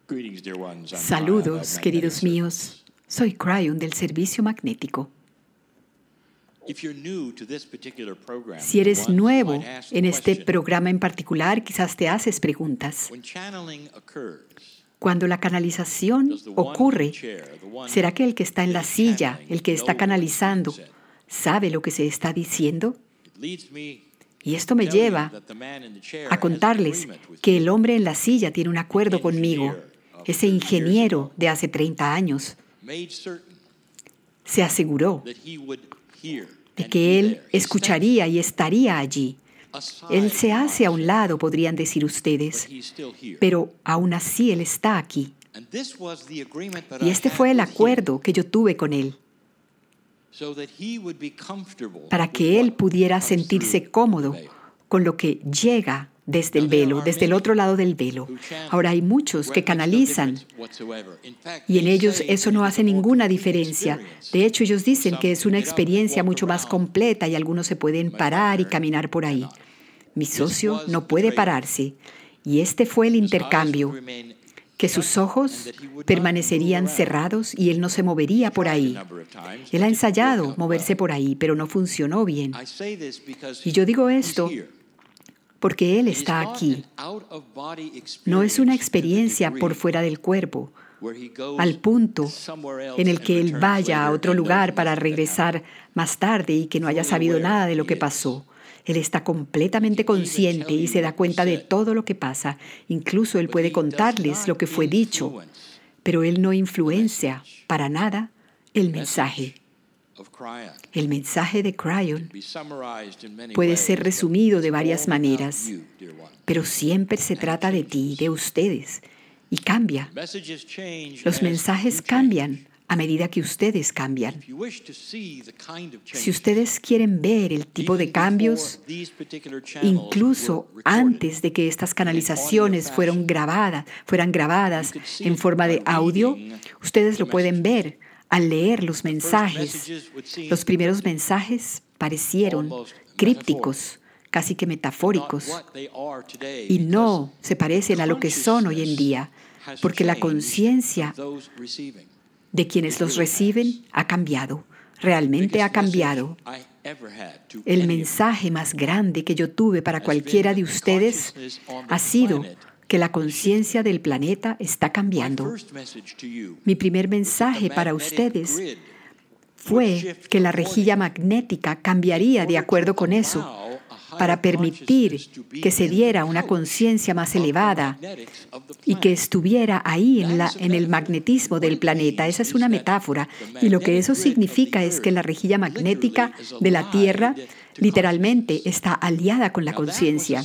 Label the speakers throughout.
Speaker 1: Saludos, queridos míos. Soy Cryon del Servicio Magnético. Si eres nuevo en este programa en particular, quizás te haces preguntas. Cuando la canalización ocurre, ¿será que el que está en la silla, el que está canalizando, sabe lo que se está diciendo? Y esto me lleva a contarles que el hombre en la silla tiene un acuerdo conmigo. Ese ingeniero de hace 30 años se aseguró de que él escucharía y estaría allí. Él se hace a un lado, podrían decir ustedes, pero aún así él está aquí. Y este fue el acuerdo que yo tuve con él, para que él pudiera sentirse cómodo con lo que llega desde el velo, desde el otro lado del velo. Ahora hay muchos que canalizan y en ellos eso no hace ninguna diferencia. De hecho, ellos dicen que es una experiencia mucho más completa y algunos se pueden parar y caminar por ahí. Mi socio no puede pararse y este fue el intercambio, que sus ojos permanecerían cerrados y él no se movería por ahí. Él ha ensayado moverse por ahí, pero no funcionó bien. Y yo digo esto porque él está aquí. No es una experiencia por fuera del cuerpo, al punto en el que él vaya a otro lugar para regresar más tarde y que no haya sabido nada de lo que pasó. Él está completamente consciente y se da cuenta de todo lo que pasa. Incluso él puede contarles lo que fue dicho, pero él no influencia para nada el mensaje. El mensaje de Cryon puede ser resumido de varias maneras, pero siempre se trata de ti, de ustedes, y cambia. Los mensajes cambian a medida que ustedes cambian. Si ustedes quieren ver el tipo de cambios, incluso antes de que estas canalizaciones fueran grabadas en forma de audio, ustedes lo pueden ver al leer los mensajes. Los primeros mensajes parecieron crípticos, casi que metafóricos, y no se parecen a lo que son hoy en día, porque la conciencia de quienes los reciben ha cambiado, realmente ha cambiado. El mensaje más grande que yo tuve para cualquiera de ustedes ha sido que la conciencia del planeta está cambiando. Mi primer mensaje para ustedes fue que la rejilla magnética cambiaría de acuerdo con eso, para permitir que se diera una conciencia más elevada y que estuviera ahí en el magnetismo del planeta. Esa es una metáfora. Y lo que eso significa es que la rejilla magnética de la Tierra literalmente está aliada con la conciencia.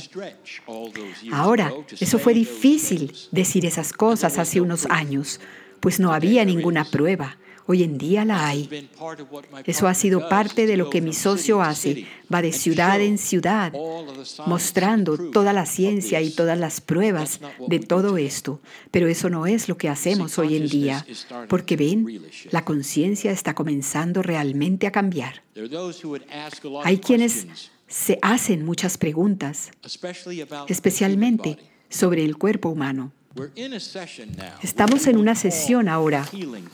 Speaker 1: Ahora, eso fue difícil decir esas cosas hace unos años, pues no había ninguna prueba. Hoy en día la hay. Eso ha sido parte de lo que mi socio hace. Va de ciudad en ciudad, mostrando toda la ciencia y todas las pruebas de todo esto. Pero eso no es lo que hacemos hoy en día, porque ven, la conciencia está comenzando realmente a cambiar. Hay quienes se hacen muchas preguntas, especialmente sobre el cuerpo humano. Estamos en una sesión ahora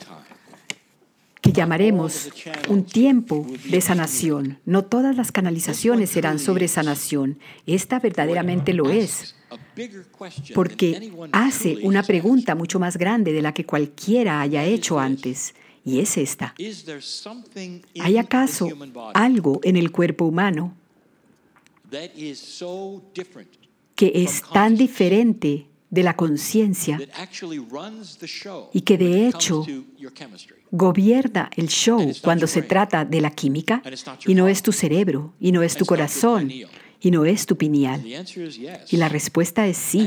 Speaker 1: que llamaremos un tiempo de sanación. No todas las canalizaciones serán sobre sanación. Esta verdaderamente lo es, porque hace una pregunta mucho más grande de la que cualquiera haya hecho antes, y es esta. ¿Hay acaso algo en el cuerpo humano que es tan diferente de la conciencia y que de hecho gobierna el show cuando se trata de la química, y no es tu cerebro, y no es tu corazón, y no es tu pineal? Y la respuesta es sí.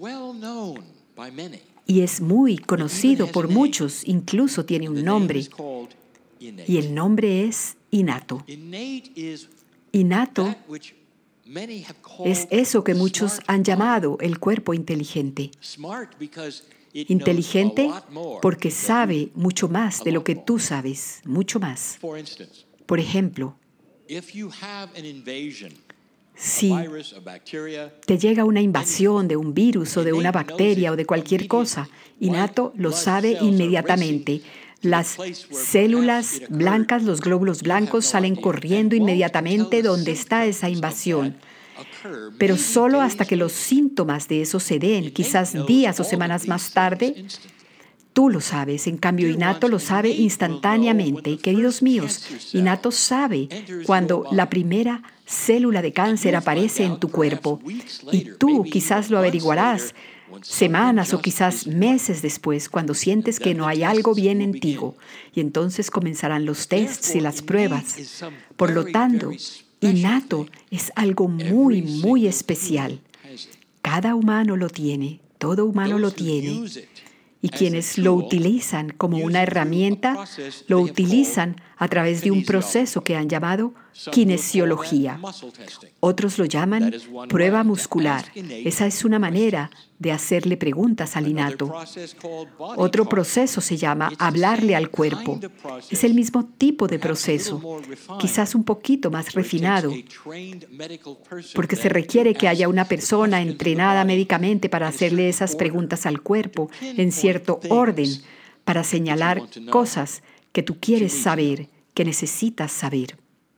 Speaker 1: Y es muy conocido por muchos, incluso tiene un nombre, y el nombre es innato. Innato es eso que muchos han llamado el cuerpo inteligente. Inteligente porque sabe mucho más de lo que tú sabes, mucho más. Por ejemplo, Si te llega una invasión de un virus o de una bacteria o de cualquier cosa, innato lo sabe inmediatamente. Las células blancas, los glóbulos blancos salen corriendo inmediatamente donde está esa invasión. Pero solo hasta que los síntomas de eso se den, quizás días o semanas más tarde, tú lo sabes. En cambio, innato lo sabe instantáneamente. Queridos míos, innato sabe cuando la primera célula de cáncer aparece en tu cuerpo. Y tú quizás lo averiguarás semanas o quizás meses después, cuando sientes que no hay algo bien en ti. Y entonces comenzarán los tests y las pruebas. Por lo tanto, innato es algo muy, muy especial. Cada humano lo tiene, todo humano lo tiene. Y quienes lo utilizan como una herramienta, lo utilizan a través de un proceso que han llamado kinesiología. Otros lo llaman prueba muscular. Esa es una manera de hacerle preguntas al innato. Otro proceso se llama hablarle al cuerpo. Es el mismo tipo de proceso, quizás un poquito más refinado, porque se requiere que haya una persona entrenada médicamente para hacerle esas preguntas al cuerpo en cierto orden, para señalar cosas que tú quieres saber, que necesitas saber.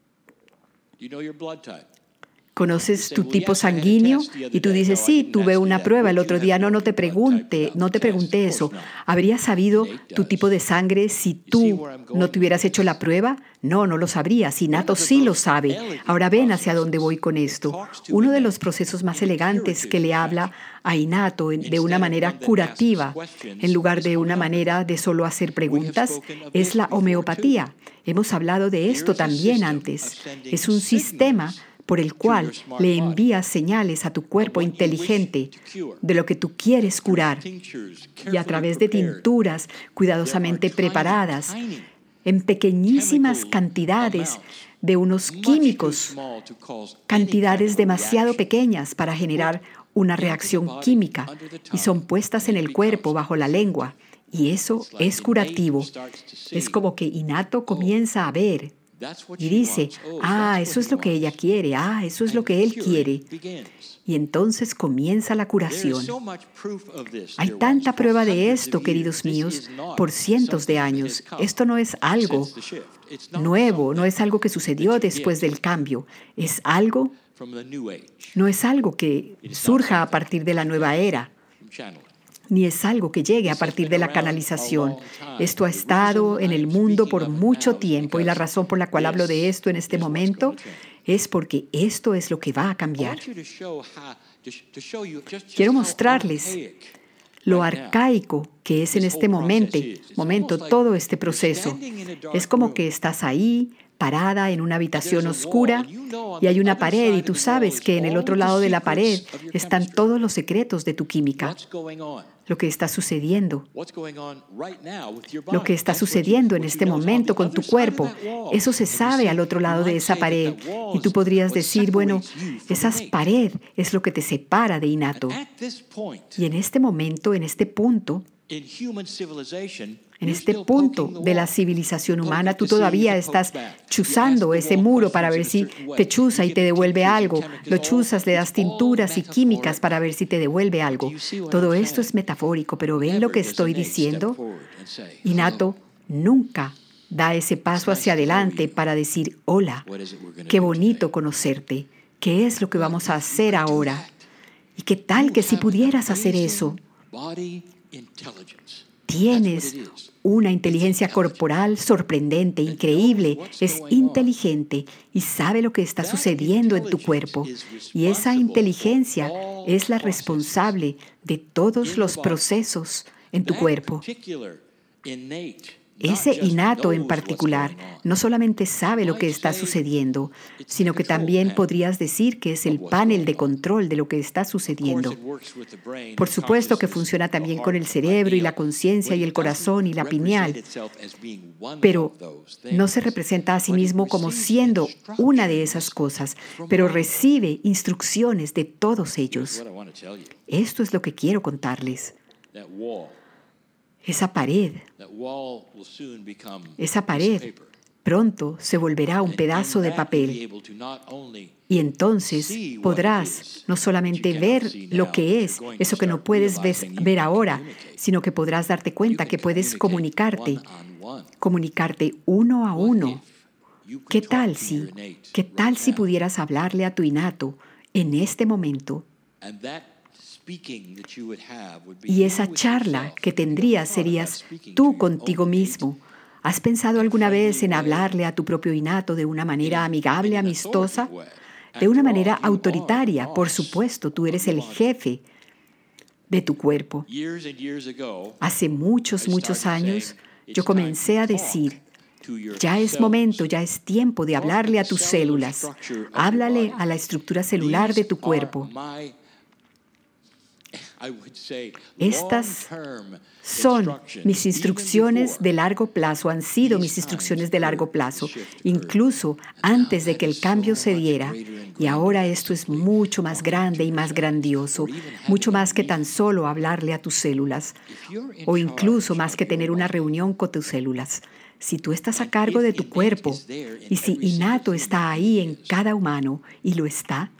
Speaker 1: ¿Conoces tu tipo sanguíneo? Y tú dices, sí, tuve una prueba el otro día. No te pregunté eso. ¿Habrías sabido tu tipo de sangre si tú no te hubieras hecho la prueba? No lo sabrías. Innato sí lo sabe. Ahora ven hacia dónde voy con esto. Uno de los procesos más elegantes que le habla a innato de una manera curativa, en lugar de una manera de solo hacer preguntas, es la homeopatía. Hemos hablado de esto también antes. Es un sistema por el cual le envías señales a tu cuerpo inteligente de lo que tú quieres curar, y a través de tinturas cuidadosamente preparadas, en pequeñísimas cantidades de unos químicos, cantidades demasiado pequeñas para generar una reacción química, y son puestas en el cuerpo bajo la lengua, y eso es curativo. Es como que innato comienza a ver y dice, eso es lo que ella quiere, eso es lo que él quiere. Y entonces comienza la curación. Hay tanta prueba de esto, queridos míos, por cientos de años. Esto no es algo nuevo, no es algo que sucedió después del cambio. No es algo que surja a partir de la nueva era, ni es algo que llegue a partir de la canalización. Esto ha estado en el mundo por mucho tiempo, y la razón por la cual hablo de esto en este momento es porque esto es lo que va a cambiar. Quiero mostrarles lo arcaico que es en este momento todo este proceso. Es como que estás ahí, parada en una habitación oscura, y hay una pared, y tú sabes que en el otro lado de la pared están todos los secretos de tu química. Lo que está sucediendo en este momento con tu cuerpo, eso se sabe al otro lado de esa pared. Y tú podrías decir, bueno, esa pared es lo que te separa de innato. Y en este momento, en este punto de la civilización humana, tú todavía estás chuzando ese muro para ver si te chuza y te devuelve algo. Lo chuzas, le das tinturas y químicas para ver si te devuelve algo. Todo esto es metafórico, pero ¿ven lo que estoy diciendo? Innato nunca da ese paso hacia adelante para decir, hola, qué bonito conocerte. ¿Qué es lo que vamos a hacer ahora? ¿Y qué tal que si pudieras hacer eso? Tienes una inteligencia corporal sorprendente, increíble, es inteligente y sabe lo que está sucediendo en tu cuerpo. Y esa inteligencia es la responsable de todos los procesos en tu cuerpo. Ese innato en particular no solamente sabe lo que está sucediendo, sino que también podrías decir que es el panel de control de lo que está sucediendo. Por supuesto que funciona también con el cerebro y la conciencia y el corazón y la pineal, pero no se representa a sí mismo como siendo una de esas cosas, pero recibe instrucciones de todos ellos. Esto es lo que quiero contarles. Esa pared pronto se volverá un pedazo de papel. Y entonces podrás no solamente ver lo que es, eso que no puedes ver ahora, sino que podrás darte cuenta que puedes comunicarte uno a uno. ¿Qué tal si pudieras hablarle a tu innato en este momento? Y esa charla que tendrías serías tú contigo mismo. ¿Has pensado alguna vez en hablarle a tu propio innato de una manera amigable, amistosa? De una manera autoritaria. Por supuesto, tú eres el jefe de tu cuerpo. Hace muchos años, yo comencé a decir, ya es momento, ya es tiempo de hablarle a tus células. Háblale a la estructura celular de tu cuerpo. Estas son mis instrucciones de largo plazo, han sido mis instrucciones de largo plazo, incluso antes de que el cambio se diera. Y ahora esto es mucho más grande y más grandioso, mucho más que tan solo hablarle a tus células, o incluso más que tener una reunión con tus células. Si tú estás a cargo de tu cuerpo, y si innato está ahí en cada humano, y lo está,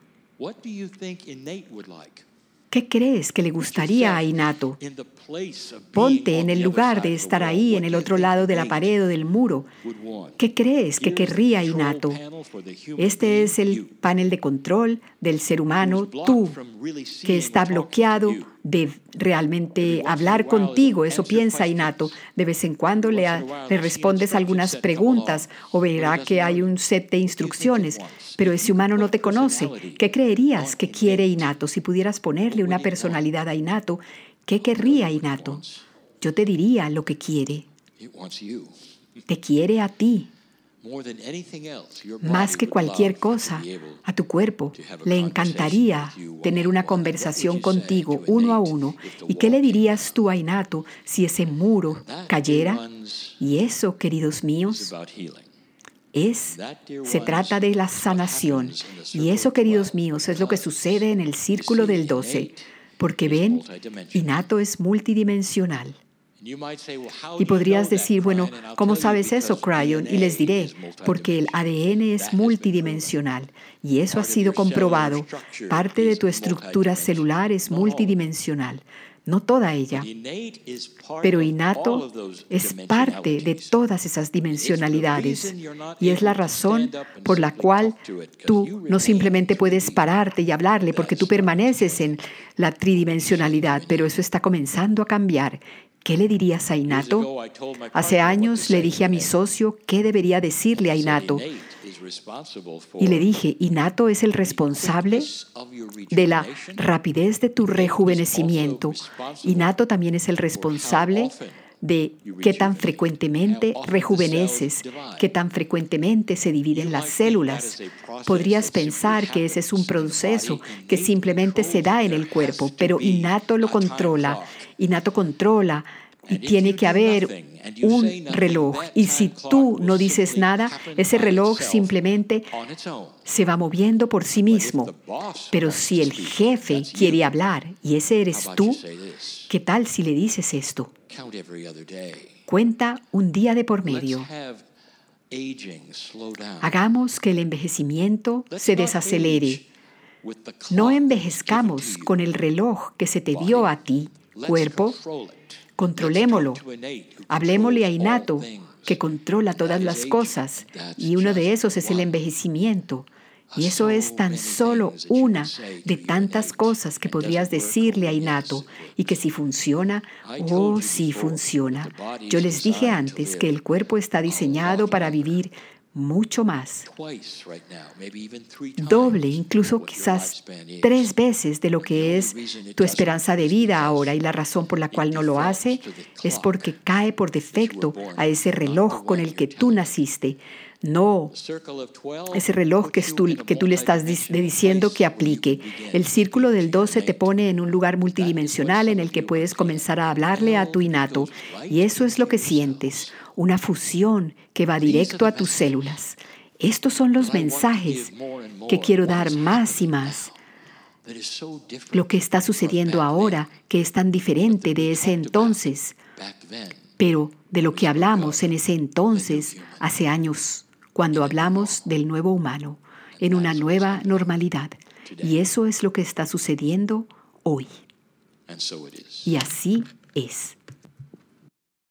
Speaker 1: ¿qué crees que le gustaría a innato? Ponte en el lugar de estar ahí en el otro lado de la pared o del muro. ¿Qué crees que querría innato? Este es el panel de control del ser humano, tú, que está bloqueado de realmente hablar contigo. Eso piensa innato. De vez en cuando le respondes algunas preguntas o verá que hay un set de instrucciones, pero ese humano no te conoce. ¿Qué creerías que quiere innato? Si pudieras ponerle una personalidad a innato, ¿qué querría innato? Yo te diría lo que quiere. Te quiere a ti. Más que cualquier cosa, a tu cuerpo le encantaría tener una conversación contigo uno a uno. ¿Y qué le dirías tú a innato si ese muro cayera? Y eso, queridos míos, se trata de la sanación. Y eso, queridos míos, es lo que sucede en el círculo del 12. Porque ven, innato es multidimensional. Y podrías decir, bueno, ¿cómo sabes eso, Cryon? Y les diré, porque el ADN es multidimensional y eso ha sido comprobado. Parte de tu estructura celular es multidimensional, no toda ella, pero innato es parte de todas esas dimensionalidades y es la razón por la cual tú no simplemente puedes pararte y hablarle porque tú permaneces en la tridimensionalidad, pero eso está comenzando a cambiar. ¿Qué le dirías a innato? Hace años le dije a mi socio qué debería decirle a innato. Y le dije, innato es el responsable de la rapidez de tu rejuvenecimiento. Innato también es el responsable de qué tan frecuentemente rejuveneces, qué tan frecuentemente se dividen las células. Podrías pensar que ese es un proceso que simplemente se da en el cuerpo, pero innato lo controla. Innato controla y tiene que haber un reloj. Y si tú no dices nada, ese reloj simplemente se va moviendo por sí mismo. Pero si el jefe quiere hablar y ese eres tú, ¿qué tal si le dices esto? Cuenta un día de por medio. Hagamos que el envejecimiento se desacelere. No envejezcamos con el reloj que se te dio a ti, cuerpo. Controlémoslo. Hablémosle a innato, que controla todas las cosas, y uno de esos es el envejecimiento. Y eso es tan solo una de tantas cosas que podrías decirle a innato, y que si funciona, oh, sí funciona. Yo les dije antes que el cuerpo está diseñado para vivir mucho más, doble, incluso quizás 3 veces de lo que es tu esperanza de vida ahora, y la razón por la cual no lo hace es porque cae por defecto a ese reloj con el que tú naciste. No, ese reloj que tú le estás diciendo que aplique. El círculo del 12 te pone en un lugar multidimensional en el que puedes comenzar a hablarle a tu innato, y eso es lo que sientes, una fusión que va directo a tus células. Estos son los mensajes que quiero dar más y más. Lo que está sucediendo ahora, que es tan diferente de ese entonces, Pero de lo que hablamos en ese entonces, hace años, cuando hablamos del nuevo humano, en una nueva normalidad. Y eso es lo que está sucediendo hoy. Y así es.